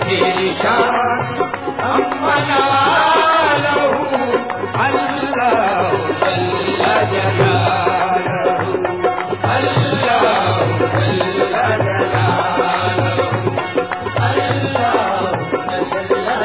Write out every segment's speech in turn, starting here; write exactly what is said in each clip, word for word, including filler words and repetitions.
तेरी शान हम मना लहू अल्लाह जल्ला जलालहू अल्लाह जल्ला जलालहू अल्लाह जल्ला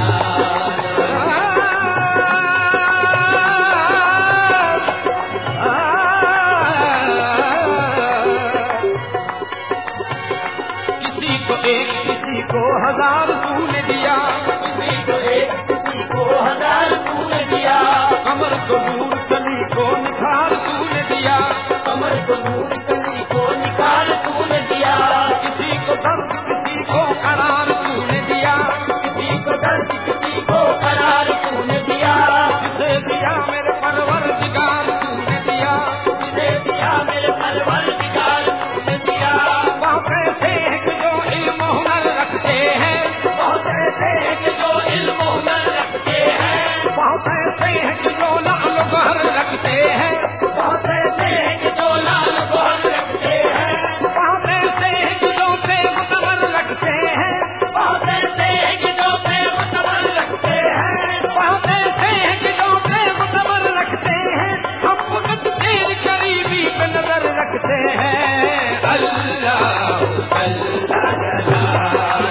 हजार तूने दिया, किसी को एक किसी को हजार तूने दिया, कमर को दूर कली को निखार तूने दिया, कमर को दूर कली को निखार तूने दिया, किसी को दर्द किसी को करार तूने दिया, किसी को दर्द किसी को करार तूने दिया, जिसे दिया मेरे परवरदिगार तूने दिया, जिसे दिया मेरे परवरदिगार तूने दिया। वहाँ कैसे है जो इल्म हुनर रखते हैं, बहुत ऐसे हैं कि जो इल्म हुनर रखते हैं, बहुत ऐसे हैं कि जो लाल गहर रखते हैं, बहुत ऐसे हैं कि जो लाल गहर रखते हैं, बहुत ऐसे हैं कि जो प्रेम कमर रखते हैं, बहुत ऐसे हैं कि जो प्रेम कमर रखते हैं, बहुत ऐसे हैं कि जो प्रेम कमर रखते हैं, हम फकत तेरी करीबी पे नजर रखते हैं। अल्लाह अल्लाह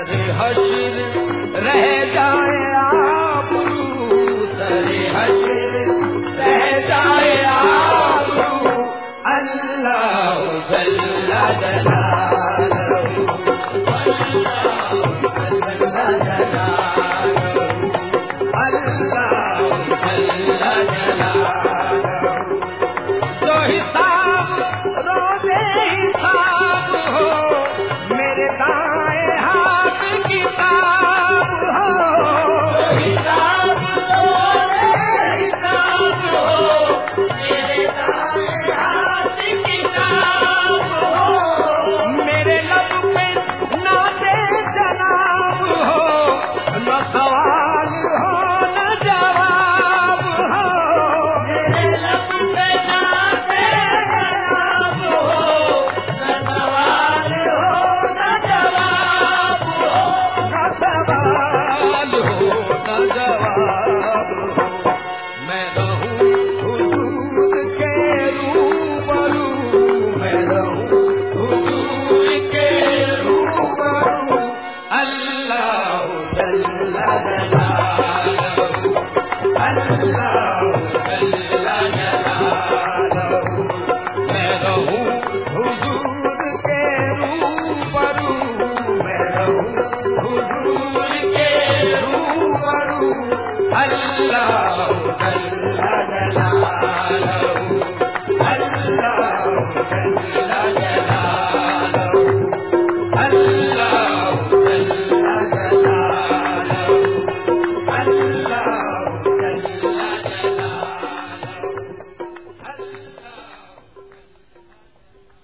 सरे हश्र रह जाए आबरू, सरे हश्र रह जाए आबरू, अल्लाह जल्ला जलालहू, अल्लाह जल्ला जलालहू, अल्लाह जल्ला जलालहू। जो हिसाब रोज़े हिसाब हो, मेरे दाएं हाथ किताब हो, हिसाब रोज़े हिसाब हो, मेरे दाएं हाथ किताब हो, मेरे लब पे नाते जनाब हो, न सवाल हो न जवाब हो, मेरे लब पे नाते जनाब हो, न सवाल हो न जवाब हो, न सवाल हो न जवाब हो। मैं रहूं हुजूर के रूबरू, मैं रहूं हुजूर के रूबरू, अल्लाह जल्ला जलालहू, अल्लाह जल्ला जलालहू। मैं रहूं हुजूर के रूबरू, मैं रहूं हुजूर के रूबरू, अल्लाह जल्ला जलालहू, अल्लाह जल्ला